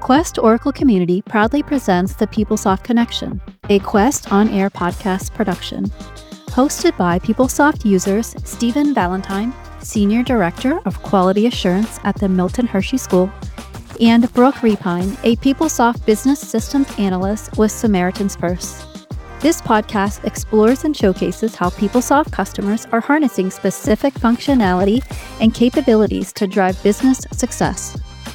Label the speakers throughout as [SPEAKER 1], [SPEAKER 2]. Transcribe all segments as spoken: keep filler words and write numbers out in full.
[SPEAKER 1] Quest Oracle Community proudly presents the PeopleSoft Connection, a Quest on-air podcast production. Hosted by PeopleSoft users Stephen Valentine, Senior Director of Quality Assurance at the Milton Hershey School, and Brooke Repine, a PeopleSoft Business Systems Analyst with Samaritan's Purse. This podcast explores and showcases how PeopleSoft customers are harnessing specific functionality and capabilities to drive business success.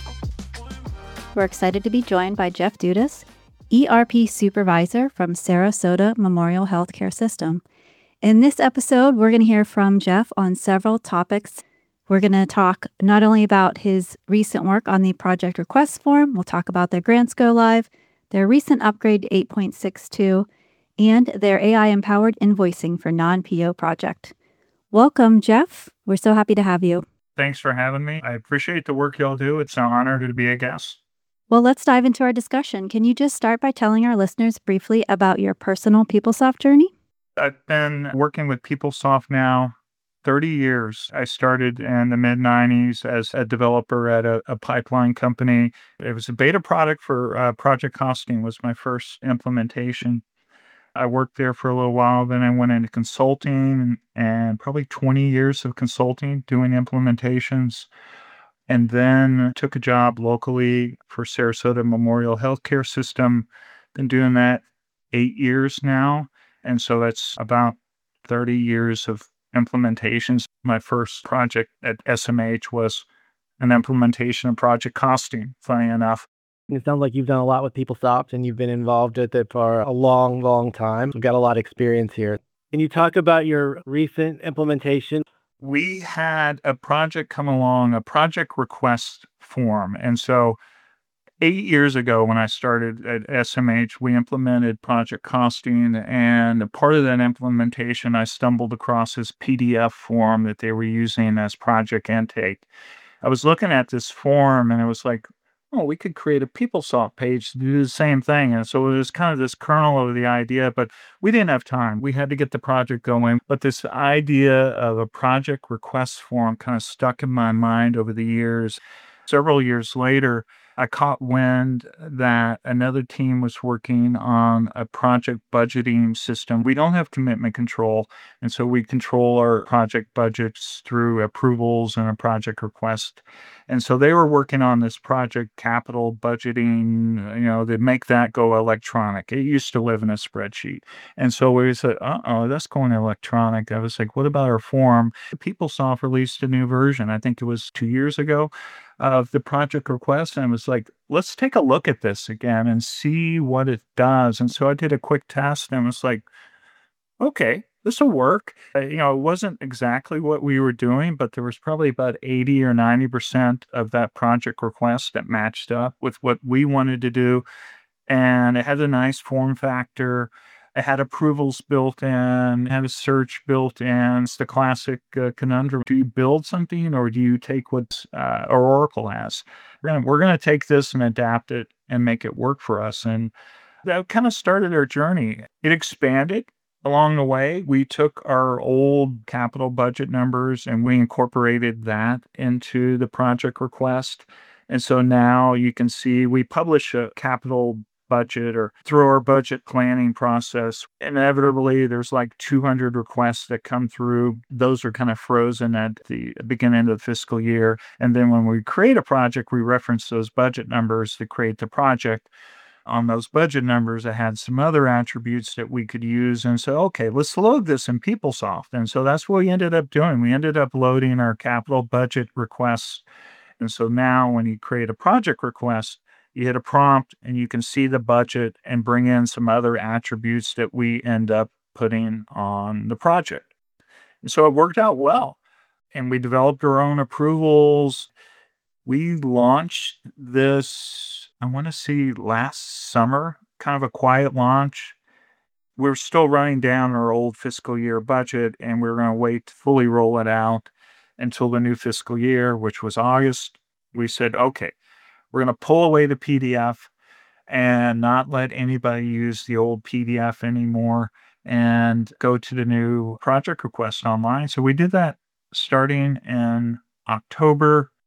[SPEAKER 1] We're excited to be joined by Jeff Dudas, E R P Supervisor from Sarasota Memorial Healthcare System. In this episode, we're going to hear from Jeff on several topics. We're going to talk not only about his recent work on the project request form, we'll talk about their grants go live, their recent upgrade to eight point six two, and their A I-empowered invoicing for non-P O project. Welcome, Jeff. We're so happy to have you.
[SPEAKER 2] Thanks for having me. I appreciate the work y'all do. It's an honor to be a guest.
[SPEAKER 1] Well, let's dive into our discussion. Can you just start by telling our listeners briefly about your personal PeopleSoft journey?
[SPEAKER 2] I've been working with PeopleSoft now thirty years. I started in the mid nineties as a developer at a, a pipeline company. It was a beta product for uh, project costing was my first implementation. I worked there for a little while, then I went into consulting and probably twenty years of consulting, doing implementations. And then took a job locally for Sarasota Memorial Healthcare System. Been doing that eight years now. And so that's about thirty years of implementations. My first project at S M H was an implementation of project costing, funny enough.
[SPEAKER 3] It sounds like you've done a lot with PeopleSoft and you've been involved with it for a long, long time. We've got a lot of experience here. Can you talk about your recent implementation?
[SPEAKER 2] We had a project come along, a project request form. And so eight years ago when I started at S M H, we implemented project costing. And a part of that implementation, I stumbled across this P D F form that they were using as project intake. I was looking at this form and it was like, oh, we could create a PeopleSoft page to do the same thing. And so it was kind of this kernel of the idea, but we didn't have time. We had to get the project going. But this idea of a project request form kind of stuck in my mind over the years. Several years later, I caught wind that another team was working on a project budgeting system. We don't have commitment control, and so we control our project budgets through approvals and a project request. And so they were working on this project capital budgeting, you know, to make that go electronic. It used to live in a spreadsheet. And so we said, uh-oh, that's going electronic. I was like, what about our form? PeopleSoft released a new version. I think it was two years ago of the project request. And I was like, let's take a look at this again and see what it does. And so I did a quick test and was like, okay, this will work. Uh, you know, it wasn't exactly what we were doing, but there was probably about eighty or ninety percent of that project request that matched up with what we wanted to do. And it had a nice form factor. It had approvals built in, it had a search built in. It's the classic uh, conundrum. Do you build something or do you take what uh, Oracle has? We're going we're gonna take this and adapt it and make it work for us. And that kind of started our journey. It expanded along the way. We took our old capital budget numbers and we incorporated that into the project request. And so now you can see we publish a capital budget or through our budget planning process. Inevitably, there's like two hundred requests that come through. Those are kind of frozen at the beginning of the fiscal year. And then when we create a project, we reference those budget numbers to create the project. On those budget numbers, I had some other attributes that we could use and say, okay, let's load this in PeopleSoft. And so that's what we ended up doing. We ended up loading our capital budget requests. And so now when you create a project request, you hit a prompt and you can see the budget and bring in some other attributes that we end up putting on the project. And so it worked out well. And we developed our own approvals. We launched this, I want to say last summer, kind of a quiet launch. We're still running down our old fiscal year budget and we're going to wait to fully roll it out until the new fiscal year, which was August. We said, okay, we're going to pull away the P D F and not let anybody use the old P D F anymore and go to the new project request online. So we did that starting in October.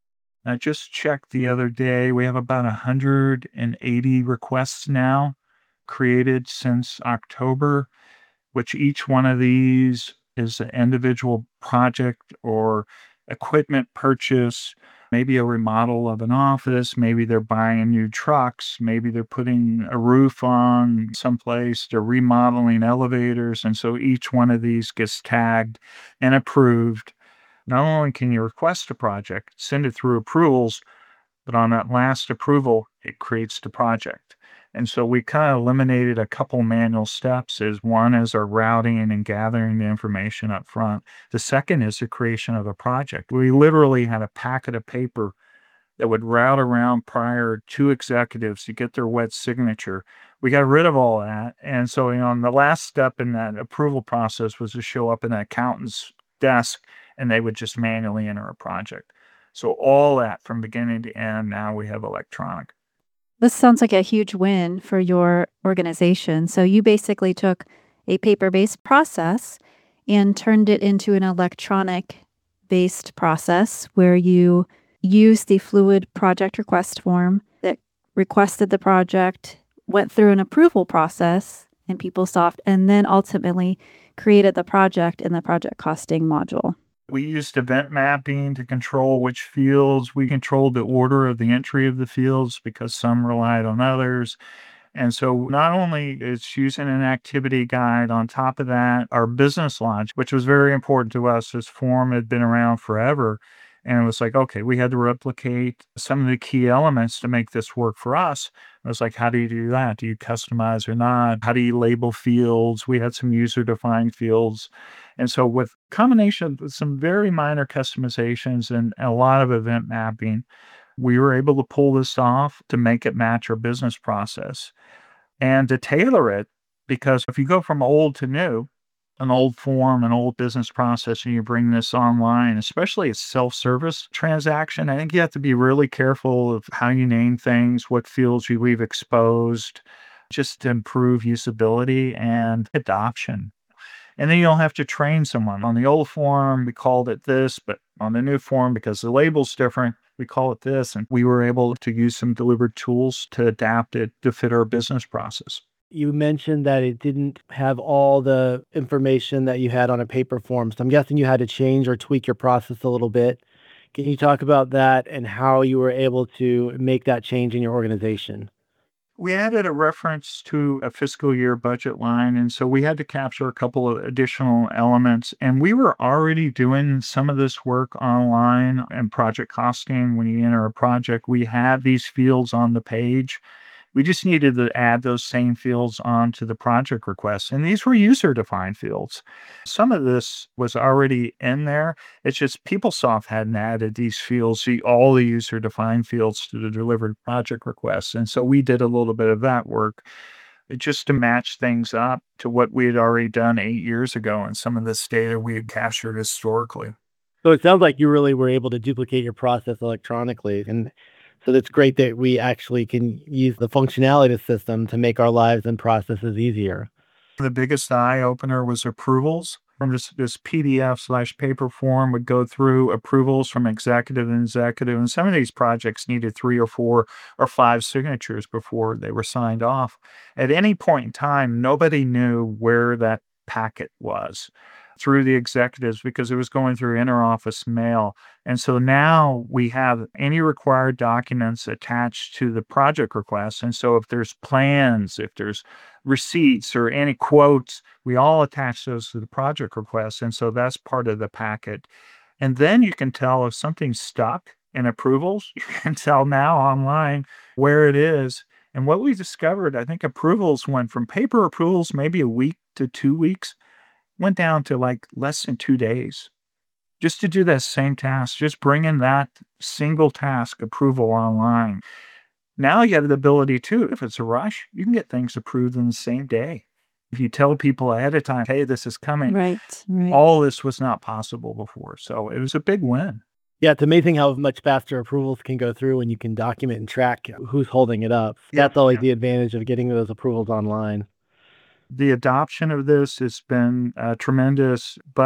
[SPEAKER 2] I just checked the other day. We have about one hundred eighty requests now created since October, which each one of these is an individual project or equipment purchase, maybe a remodel of an office, maybe they're buying new trucks, maybe they're putting a roof on someplace, they're remodeling elevators. And so each one of these gets tagged and approved. Not only can you request a project, send it through approvals, but on that last approval, it creates the project. And so we kind of eliminated a couple manual steps. Is one is our routing and gathering the information up front. The second is the creation of a project. We literally had a packet of paper that would route around prior to executives to get their wet signature. We got rid of all that. And so, you know, the last step in that approval process was to show up in an accountant's desk and they would just manually enter a project. So all that from beginning to end, now we have electronic.
[SPEAKER 1] This sounds like a huge win for your organization. So you basically took a paper-based process and turned it into an electronic-based process where you used the Fluid project request form that requested the project, went through an approval process in PeopleSoft, and then ultimately created the project in the project costing module.
[SPEAKER 2] We used event mapping to control which fields. We controlled the order of the entry of the fields because some relied on others. And so not only it's using an activity guide, on top of that, our business logic, which was very important to us. This form had been around forever. And it was like, okay, we had to replicate some of the key elements to make this work for us. It was like, how do you do that? Do you customize or not? How do you label fields? We had some user-defined fields. And so with combination of some very minor customizations and a lot of event mapping, we were able to pull this off to make it match our business process and to tailor it. Because if you go from old to new, an old form, an old business process, and you bring this online, especially a self-service transaction, I think you have to be really careful of how you name things, what fields you leave exposed, just to improve usability and adoption. And then you don't have to train someone. On the old form, we called it this, but on the new form, because the label's different, we call it this. And we were able to use some delivered tools to adapt it to fit our business process.
[SPEAKER 3] You mentioned that it didn't have all the information that you had on a paper form. So I'm guessing you had to change or tweak your process a little bit. Can you talk about that and how you were able to make that change in your organization?
[SPEAKER 2] We added a reference to a fiscal year budget line, and so we had to capture a couple of additional elements. And we were already doing some of this work online and project costing. When you enter a project, we had these fields on the page. We just needed to add those same fields onto the project request. And these were user-defined fields. Some of this was already in there. It's just PeopleSoft hadn't added these fields, the, all the user-defined fields to the delivered project requests. And so we did a little bit of that work just to match things up to what we had already done eight years ago and some of this data we had captured historically.
[SPEAKER 3] So it sounds like you really were able to duplicate your process electronically. And so that's great that we actually can use the functionality of the system to make our lives and processes easier.
[SPEAKER 2] The biggest eye opener was approvals. From this, this P D F slash paper form would go through approvals from executive and executive. And some of these projects needed three or four or five signatures before they were signed off. At any point in time, nobody knew where that packet was through the executives because it was going through interoffice mail. And so now we have any required documents attached to the project request. And so if there's plans, if there's receipts or any quotes, we all attach those to the project request. And so that's part of the packet. And then you can tell if something's stuck in approvals, you can tell now online where it is. And what we discovered, I think approvals went from paper approvals, maybe a week to two weeks, went down to like less than two days just to do that same task, just bring in that single task approval online. Now you have the ability to, if it's a rush, you can get things approved in the same day. If you tell people ahead of time, hey, this is coming,
[SPEAKER 1] Right, right.
[SPEAKER 2] all this was not possible before. So it was a big win.
[SPEAKER 3] Yeah, it's amazing how much faster approvals can go through when you can document and track who's holding it up.
[SPEAKER 2] Yeah,
[SPEAKER 3] That's always
[SPEAKER 2] yeah.
[SPEAKER 3] the advantage of getting those approvals online.
[SPEAKER 2] The adoption of this has been uh, tremendous, but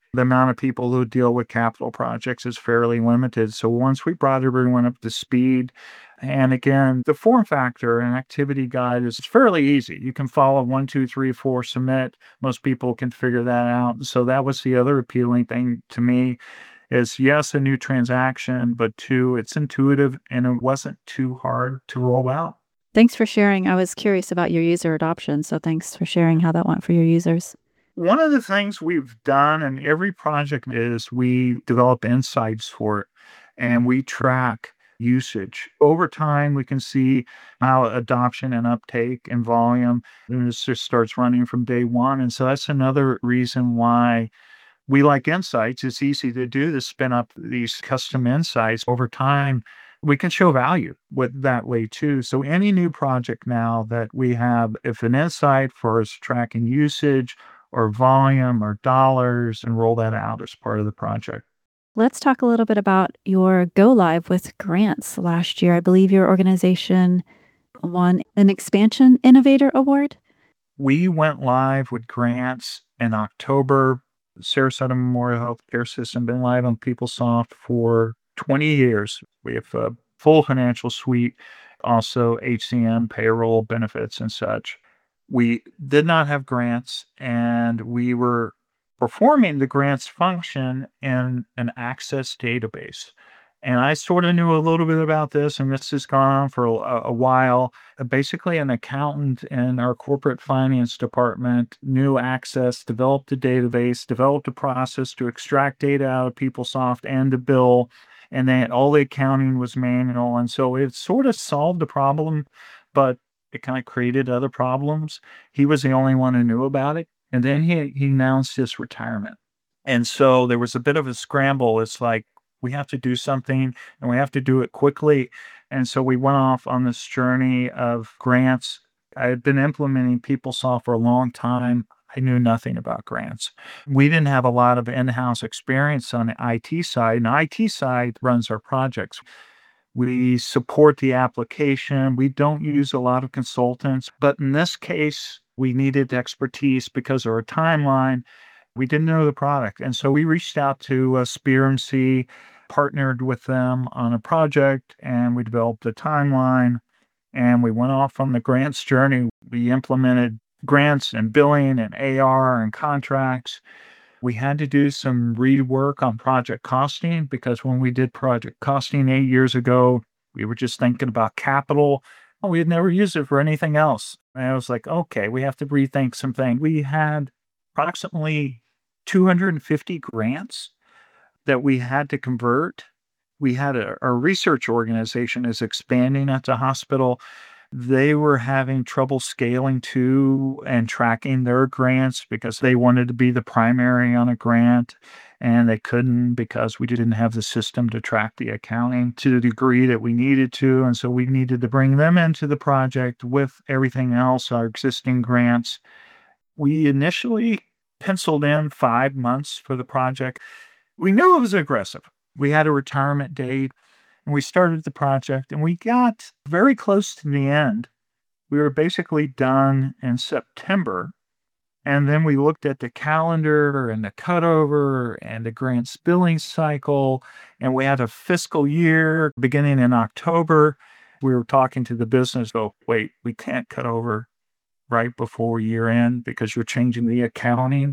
[SPEAKER 2] The amount of people who deal with capital projects is fairly limited. So once we brought everyone up to speed, and again, the form factor and activity guide is fairly easy. You can follow one, two, three, four, submit. Most people can figure that out. So that was the other appealing thing to me is yes, a new transaction, but two, it's intuitive and it wasn't too hard to roll out.
[SPEAKER 1] Thanks for sharing. I was curious about your user adoption, so thanks for sharing how that went for your users.
[SPEAKER 2] One of the things we've done in every project is we develop insights for it and we track usage. Over time, we can see how adoption and uptake and volume, and this just starts running from day one. And so that's another reason why we like insights. It's easy to do to spin up these custom insights over time. We can show value with that way too. So any new project now that we have, if an insight for us tracking usage or volume or dollars and roll that out as part of the project.
[SPEAKER 1] Let's talk a little bit about your go live with grants last year. I believe your organization won an Expansion Innovator Award.
[SPEAKER 2] We went live with grants in October. Sarasota Memorial Healthcare System been live on PeopleSoft for twenty years. We have a full financial suite, also H C M, payroll, benefits, and such. We did not have grants, and we were performing the grants function in an Access database. And I sort of knew a little bit about this, and this has gone on for a, a while. Uh, Basically, an accountant in our corporate finance department knew Access, developed a database, developed a process to extract data out of PeopleSoft and to bill, and then all the accounting was manual. And so it sort of solved the problem, but it kind of created other problems. He was the only one who knew about it. And then he, he announced his retirement. And so there was a bit of a scramble. It's like, we have to do something and we have to do it quickly. And so we went off on this journey of grants. I had been implementing PeopleSoft for a long time. I knew nothing about grants. We didn't have a lot of in-house experience on the I T side, and the I T side runs our projects. We support the application. We don't use a lot of consultants, but in this case, we needed expertise because of our timeline. We didn't know the product. And so we reached out to uh, Spear M C, partnered with them on a project, and we developed a timeline. And we went off on the grants journey. We implemented grants and billing and A R and contracts. We had to do some rework on project costing because when we did project costing eight years ago, we were just thinking about capital. Oh, we had never used it for anything else. And I was like, okay, we have to rethink some things. We had approximately two hundred fifty grants that we had to convert. We had a, our research organization is expanding at the hospital. They were having trouble scaling to and tracking their grants because they wanted to be the primary on a grant and they couldn't because we didn't have the system to track the accounting to the degree that we needed to. And so we needed to bring them into the project with everything else, our existing grants. We initially penciled in five months for the project. We knew it was aggressive. We had a retirement date. And we started the project and we got very close to the end. We were basically done in September. And then we looked at the calendar and the cutover and the grants billing cycle. And we had a fiscal year beginning in October. We were talking to the business, oh, wait, we can't cut over right before year end because you're changing the accounting.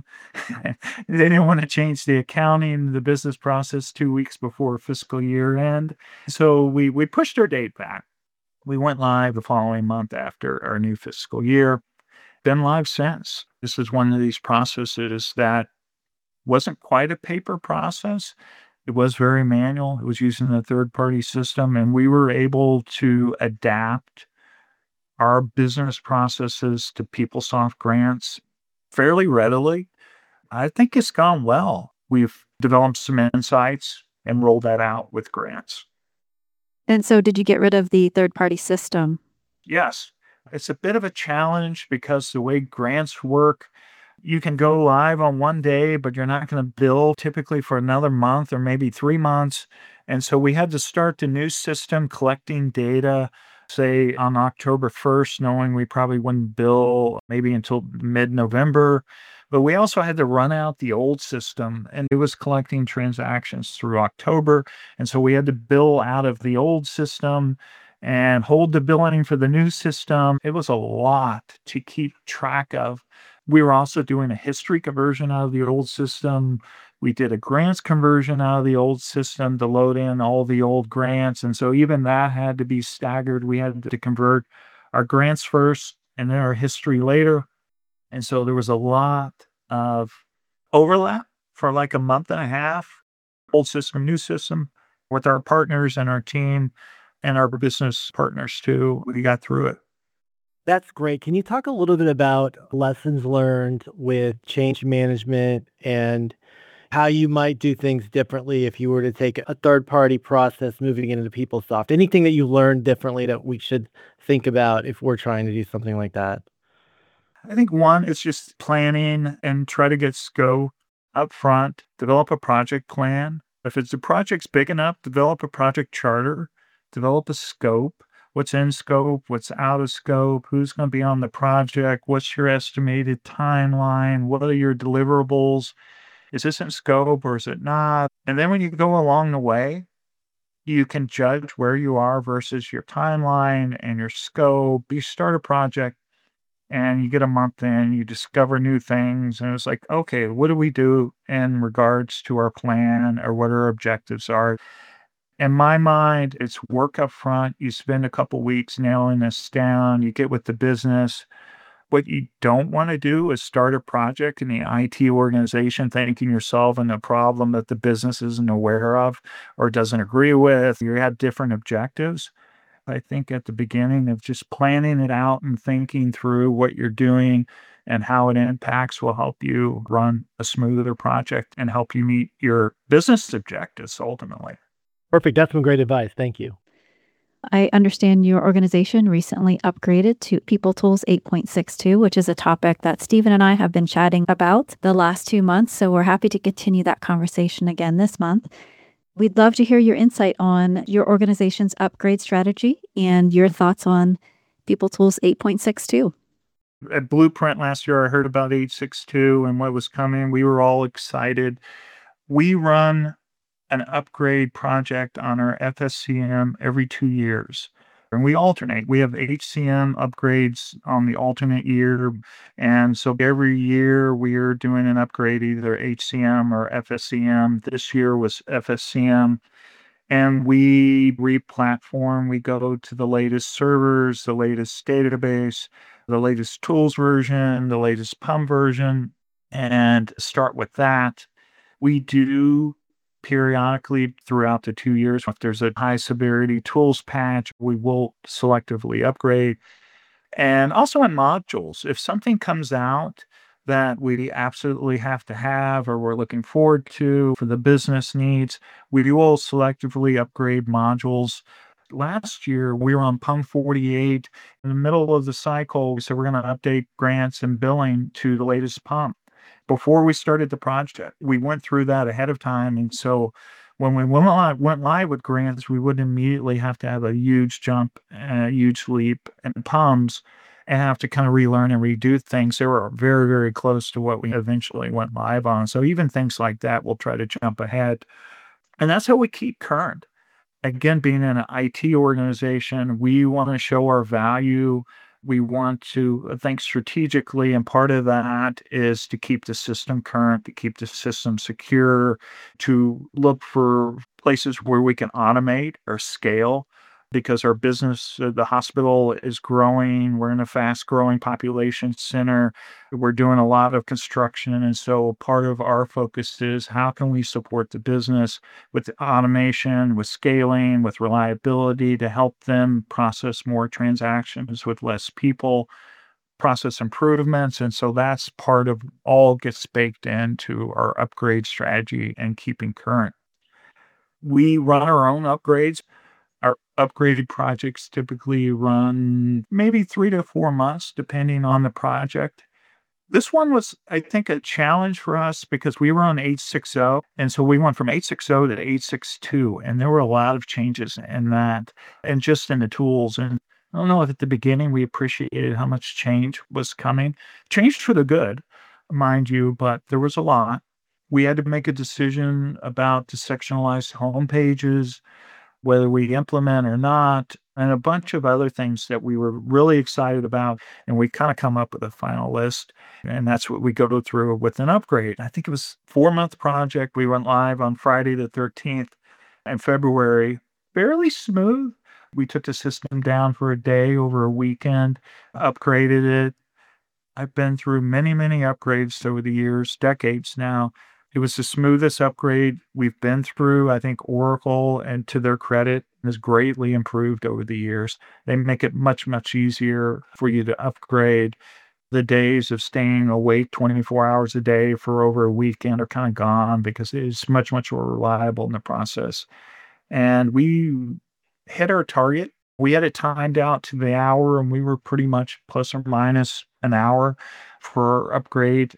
[SPEAKER 2] They didn't want to change the accounting, the business process two weeks before fiscal year end. So we, we pushed our date back. We went live the following month after our new fiscal year. Been live since. This is one of these processes that wasn't quite a paper process. It was very manual. It was using a third-party system, and we were able to adapt our business processes to PeopleSoft grants fairly readily. I think it's gone well. We've developed some insights and rolled that out with grants.
[SPEAKER 1] And so did you get rid of the third-party system?
[SPEAKER 2] Yes, it's a bit of a challenge because the way grants work, you can go live on one day, but you're not going to bill typically for another month or maybe three months. And so we had to start the new system collecting data, say on October first, knowing we probably wouldn't bill maybe until mid-November. But we also had to run out the old system, and it was collecting transactions through October. And so we had to bill out of the old system and hold the billing for the new system. It was a lot to keep track of. We were also doing a history conversion out of the old system. We did a grants conversion out of the old system to load in all the old grants. And so even that had to be staggered. We had to convert our grants first and then our history later. And so there was a lot of overlap for like a month and a half, old system, new system, with our partners and our team and our business partners too. We got through it.
[SPEAKER 3] That's great. Can you talk a little bit about lessons learned with change management and how you might do things differently if you were to take a third party process moving into PeopleSoft? Anything that you learned differently that we should think about if we're trying to do something like that?
[SPEAKER 2] I think one is just planning and try to get scope up front, develop a project plan. If it's the project's big enough, develop a project charter, develop a scope. What's in scope? What's out of scope? Who's going to be on the project? What's your estimated timeline? What are your deliverables? Is this in scope or is it not? And then when you go along the way, you can judge where you are versus your timeline and your scope. You start a project and you get a month in, you discover new things, and it's like, okay, what do we do in regards to our plan or what our objectives are? In my mind, it's work up front. You spend a couple weeks nailing this down. You get with the business. What you don't want to do is start a project in the I T organization thinking you're solving a problem that the business isn't aware of or doesn't agree with. You have different objectives. I think at the beginning of just planning it out and thinking through what you're doing and how it impacts will help you run a smoother project and help you meet your business objectives ultimately.
[SPEAKER 3] Perfect. That's some great advice. Thank you.
[SPEAKER 1] I understand your organization recently upgraded to PeopleTools eight point six two, which is a topic that Stephen and I have been chatting about the last two months. So we're happy to continue that conversation again this month. We'd love to hear your insight on your organization's upgrade strategy and your thoughts on PeopleTools eight point six two.
[SPEAKER 2] At Blueprint last year, I heard about eight six two and what was coming. We were all excited. We run an upgrade project on our F S C M every two years. And we alternate. We have H C M upgrades on the alternate year. And so every year we are doing an upgrade, either H C M or F S C M. This year was F S C M. And we re-platform. We go to the latest servers, the latest database, the latest tools version, the latest P U M version, and start with that. We do periodically throughout the two years, if there's a high severity tools patch, we will selectively upgrade. And also in modules, if something comes out that we absolutely have to have or we're looking forward to for the business needs, we will selectively upgrade modules. Last year, we were on P U M forty-eight. In the middle of the cycle, we said we're going to update grants and billing to the latest P U M. Before we started the project, we went through that ahead of time. And so when we went live, went live with grants, we wouldn't immediately have to have a huge jump, a huge leap in P U Ms and have to kind of relearn and redo things. They were very, very close to what we eventually went live on. So even things like that, we'll try to jump ahead. And that's how we keep current. Again, being in an I T organization, we want to show our value. We want to think strategically, and part of that is to keep the system current, to keep the system secure, to look for places where we can automate or scale because our business, uh, the hospital is growing. We're in a fast growing population center. We're doing a lot of construction. And so part of our focus is how can we support the business with automation, with scaling, with reliability to help them process more transactions with less people, process improvements. And so that's part of all gets baked into our upgrade strategy and keeping current. We run our own upgrades. Our upgraded projects typically run maybe three to four months, depending on the project. This one was, I think, a challenge for us because we were on eight sixty. And so we went from eight sixty to eight six two. And there were a lot of changes in that and just in the tools. And I don't know if at the beginning we appreciated how much change was coming. Change for the good. mind you, but there was a lot. We had to make a decision about the sectionalized home pages, whether we implement or not, and a bunch of other things that we were really excited about. And we kind of come up with a final list. And that's what we go through with an upgrade. I think it was four month project. We went live on Friday the thirteenth in February. Fairly smooth. We took the system down for a day over a weekend, upgraded it. I've been through many, many upgrades over the years, decades now. It was the smoothest upgrade we've been through. I think Oracle, and to their credit, has greatly improved over the years. They make it much, much easier for you to upgrade. The days of staying awake twenty-four hours a day for over a weekend are kind of gone because it's much, much more reliable in the process. And we hit our target. We had it timed out to the hour, and we were pretty much plus or minus an hour for our upgrade.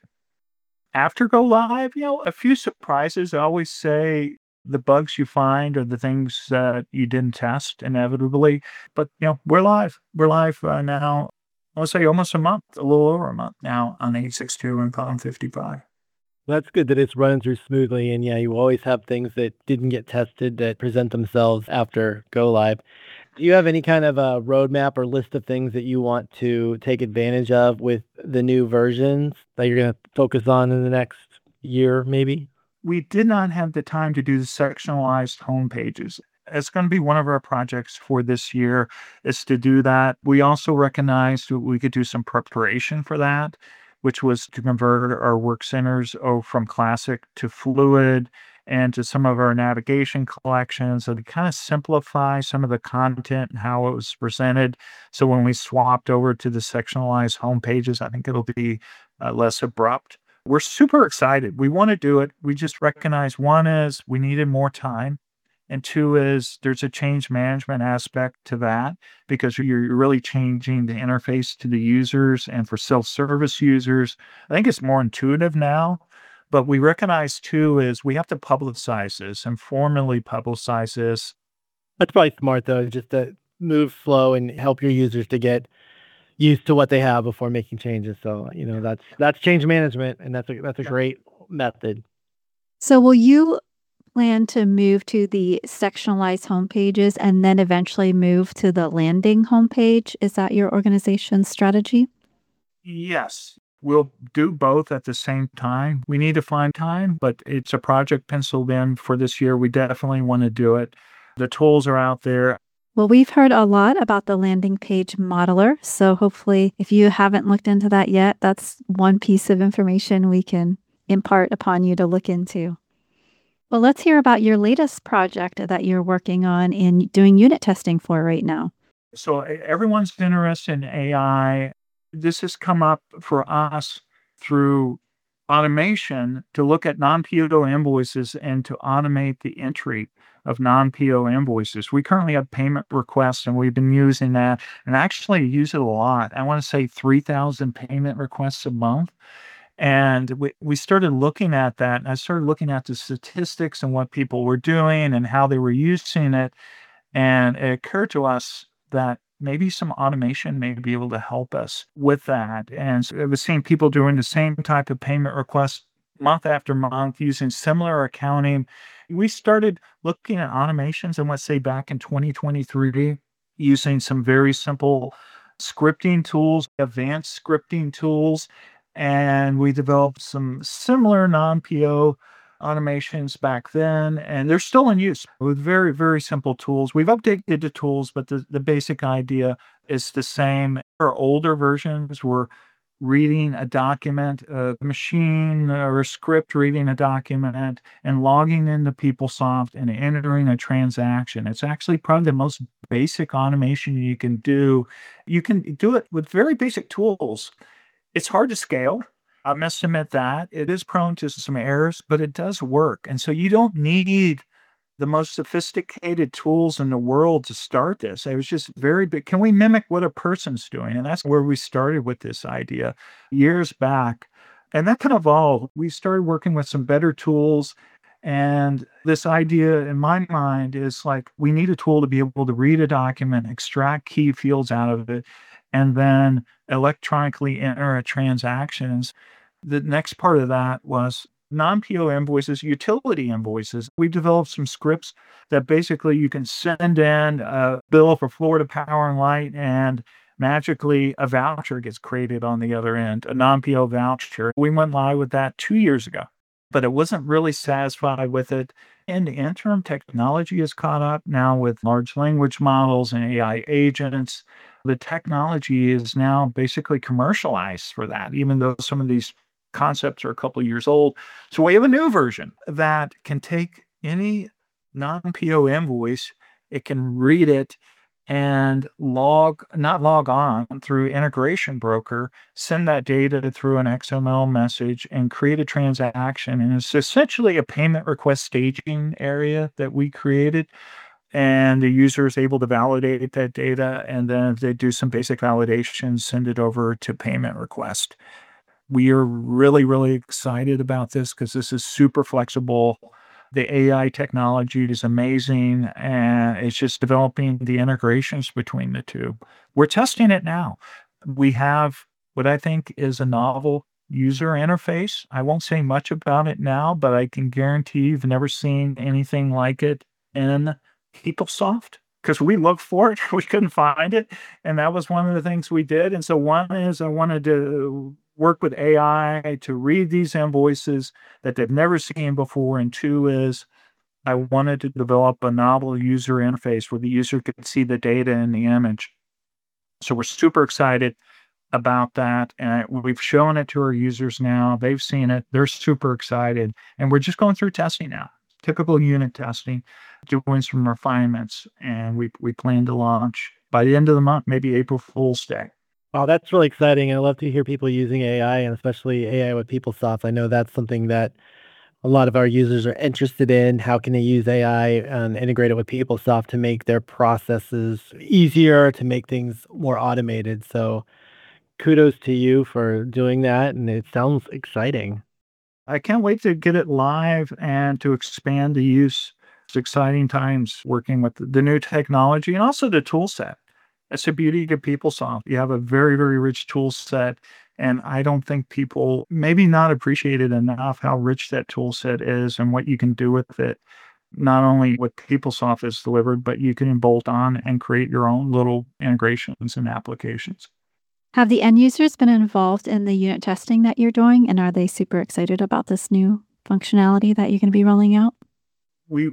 [SPEAKER 2] After go live, you know, a few surprises. I always say the bugs you find are the things that you didn't test inevitably. But, you know, we're live. We're live uh, now, I would say almost a month, a little over a month now on eight six two and Palm fifty-five.
[SPEAKER 3] That's good that it's running through smoothly. And yeah, you always have things that didn't get tested that present themselves after go live. Do you have any kind of a roadmap or list of things that you want to take advantage of with the new versions that you're going to focus on in the next year, maybe?
[SPEAKER 2] We did not have the time to do the sectionalized home pages. It's going to be one of our projects for this year is to do that. We also recognized that we could do some preparation for that, which was to convert our work centers oh, from classic to fluid and to some of our navigation collections. So to kind of simplify some of the content and how it was presented. So when we swapped over to the sectionalized home pages, I think it'll be uh, less abrupt. We're super excited. We want to do it. We just recognize one is we needed more time. And two is there's a change management aspect to that because you're really changing the interface to the users. And for self-service users, I think it's more intuitive now. But we recognize too is we have to publicize this and formally publicize this.
[SPEAKER 3] That's probably smart though, just to move slow and help your users to get used to what they have before making changes. So, you know, that's that's change management, and that's a that's a
[SPEAKER 2] Yeah.
[SPEAKER 3] great method.
[SPEAKER 1] So will you plan to move to the sectionalized homepages and then eventually move to the landing homepage? Is that your organization's strategy?
[SPEAKER 2] Yes, we'll do both at the same time. We need to find time, but it's a project penciled in for this year. We definitely want to do it. The tools are out there.
[SPEAKER 1] Well, we've heard a lot about the landing page modeler. So hopefully, if you haven't looked into that yet, that's one piece of information we can impart upon you to look into. Well, let's hear about your latest project that you're working on and doing unit testing for right now.
[SPEAKER 2] So e- everyone's interested in A I. This has come up for us through automation to look at non-P O invoices and to automate the entry of non-P O invoices. We currently have payment requests, and we've been using that and actually use it a lot. I want to say three thousand payment requests a month. And we, we started looking at that. And I started looking at the statistics and what people were doing and how they were using it. And it occurred to us that maybe some automation may be able to help us with that. And so I was seeing people doing the same type of payment requests month after month using similar accounting. We started looking at automations, and let's say back in twenty twenty-three, using some very simple scripting tools, advanced scripting tools. And we developed some similar non-P O automations back then, and they're still in use with very, very simple tools. We've updated the tools, but the, the basic idea is the same. Our older versions were reading a document, a machine or a script reading a document and logging into PeopleSoft and entering a transaction. It's actually probably the most basic automation you can do. You can do it with very basic tools. It's hard to scale. I must admit that. It is prone to some errors, but it does work. And so you don't need the most sophisticated tools in the world to start this. It was just very big. Can we mimic what a person's doing? And that's where we started with this idea years back. And that kind of evolved. We started working with some better tools. And this idea in my mind is like, we need a tool to be able to read a document, extract key fields out of it, and then electronically enter a transaction. The next part of that was non-P O invoices, utility invoices. We developed some scripts that basically you can send in a bill for Florida Power and Light, and magically a voucher gets created on the other end, a non-P O voucher. We went live with that two years ago, but it wasn't really satisfied with it. In the interim, technology has caught up now with large language models and A I agents. The technology is now basically commercialized for that, even though some of these concepts are a couple of years old. So we have a new version that can take any non-P O invoice, it can read it and log, not log on through integration broker, send that data through an X M L message and create a transaction. And it's essentially a payment request staging area that we created. And the user is able to validate that data. And then if they do some basic validation, send it over to payment request. We are really, really excited about this because this is super flexible. The A I technology is amazing, and it's just developing the integrations between the two. We're testing it now. We have what I think is a novel user interface. I won't say much about it now, but I can guarantee you've never seen anything like it in PeopleSoft because we looked for it, we couldn't find it, and that was one of the things we did. And so one is I wanted to work with A I to read these invoices that they've never seen before. And two is I wanted to develop a novel user interface where the user could see the data in the image. So we're super excited about that. And we've shown it to our users now. They've seen it. They're super excited. And we're just going through testing now, typical unit testing, doing some refinements. And we, we plan to launch by the end of the month, maybe April Fool's Day.
[SPEAKER 3] Wow, that's really exciting. I love to hear people using A I, and especially A I with PeopleSoft. I know that's something that a lot of our users are interested in. How can they use A I and integrate it with PeopleSoft to make their processes easier, to make things more automated? So kudos to you for doing that, and it sounds exciting.
[SPEAKER 2] I can't wait to get it live and to expand the use. It's exciting times working with the new technology and also the tool set. That's the beauty of PeopleSoft. You have a very, very rich tool set. And I don't think people maybe not appreciated enough how rich that tool set is and what you can do with it. Not only what PeopleSoft is delivered, but you can bolt on and create your own little integrations and applications.
[SPEAKER 1] Have the end users been involved in the unit testing that you're doing? And are they super excited about this new functionality that you're going to be rolling out?
[SPEAKER 2] We've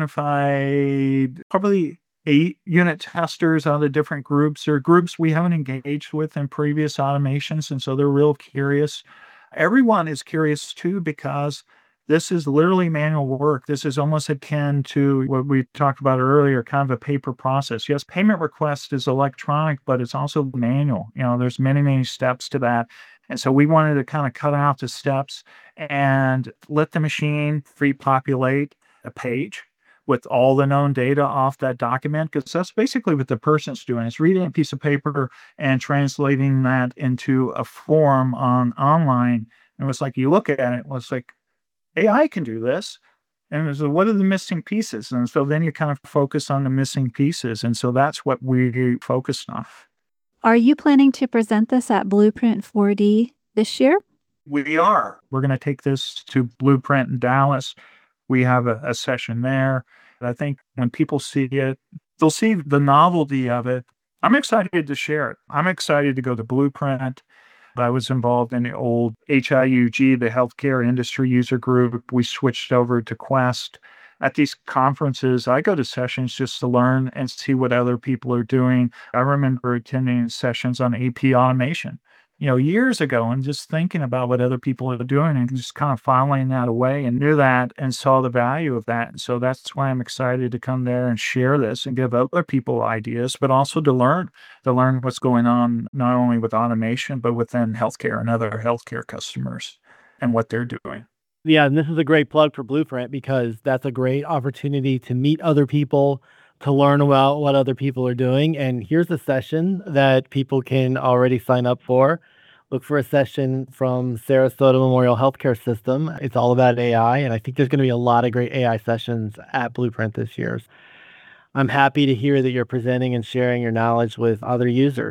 [SPEAKER 2] identified probably eight unit testers out of the different groups. There are groups we haven't engaged with in previous automations, and so they're real curious. Everyone is curious too because this is literally manual work. This is almost akin to what we talked about earlier, kind of a paper process. Yes, payment request is electronic, but it's also manual. You know, there's many, many steps to that. And so we wanted to kind of cut out the steps and let the machine pre-populate a page with all the known data off that document, because that's basically what the person's doing. It's reading a piece of paper and translating that into a form on online. And it's like, you look at it, well, it's like, A I can do this. And it's like, what are the missing pieces? And so then you kind of focus on the missing pieces. And so that's what we focused on.
[SPEAKER 1] Are you planning to present this at Blueprint four D this year?
[SPEAKER 2] We are. We're going to take this to Blueprint in Dallas. We have a, a session there. I think when people see it, they'll see the novelty of it. I'm excited to share it. I'm excited to go to Blueprint. I was involved in the old H I U G, the Healthcare Industry User Group. We switched over to Quest. At these conferences, I go to sessions just to learn and see what other people are doing. I remember attending sessions on A P automation, you know, years ago, and just thinking about what other people are doing and just kind of filing that away, and knew that and saw the value of that. And so that's why I'm excited to come there and share this and give other people ideas, but also to learn, to learn what's going on, not only with automation, but within healthcare and other healthcare customers and what they're doing.
[SPEAKER 3] Yeah, and this is a great plug for Blueprint because that's a great opportunity to meet other people, to learn about what other people are doing. And here's a session that people can already sign up for. Look for a session from Sarasota Memorial Healthcare System. It's all about A I, and I think there's going to be a lot of great A I sessions at Blueprint this year. I'm happy to hear that you're presenting and sharing your knowledge with other users.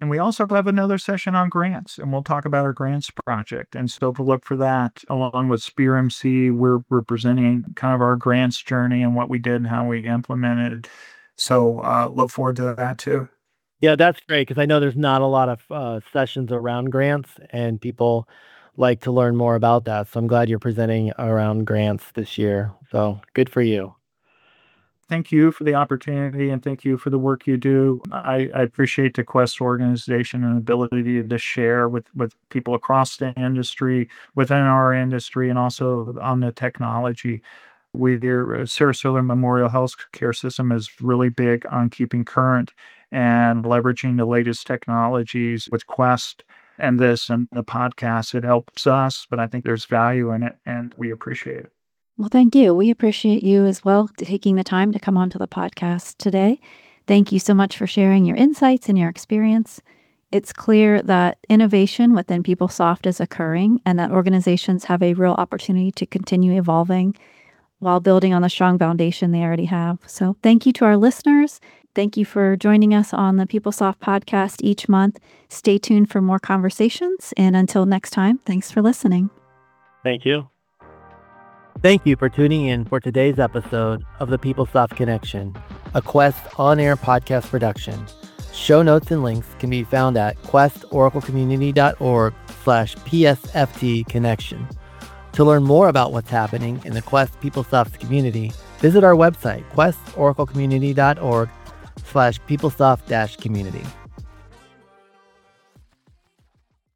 [SPEAKER 2] And we also have another session on grants, and we'll talk about our grants project. And so to look for that, along with Spear M C, we're, we're presenting kind of our grants journey and what we did and how we implemented. So uh, look forward to that too.
[SPEAKER 3] Yeah, that's great because I know there's not a lot of uh, sessions around grants, and people like to learn more about that. So I'm glad you're presenting around grants this year. So good for you.
[SPEAKER 2] Thank you for the opportunity, and thank you for the work you do. I, I appreciate the Quest organization and ability to share with, with people across the industry, within our industry, and also on the technology. We, the Sarasota Memorial Health Care System is really big on keeping current and leveraging the latest technologies with Quest and this and the podcast. It helps us, but I think there's value in it, and we appreciate it.
[SPEAKER 1] Well, thank you. We appreciate you as well taking the time to come onto the podcast today. Thank you so much for sharing your insights and your experience. It's clear that innovation within PeopleSoft is occurring and that organizations have a real opportunity to continue evolving while building on the strong foundation they already have. So thank you to our listeners. Thank you for joining us on the PeopleSoft podcast each month. Stay tuned for more conversations. And until next time, thanks for listening.
[SPEAKER 3] Thank you. Thank you for tuning in for today's episode of the PeopleSoft Connection, a Quest on-air podcast production. Show notes and links can be found at questoraclecommunity.org slash PSFT connection. To learn more about what's happening in the Quest PeopleSoft community, visit our website, questoraclecommunity.org slash PeopleSoft dash community.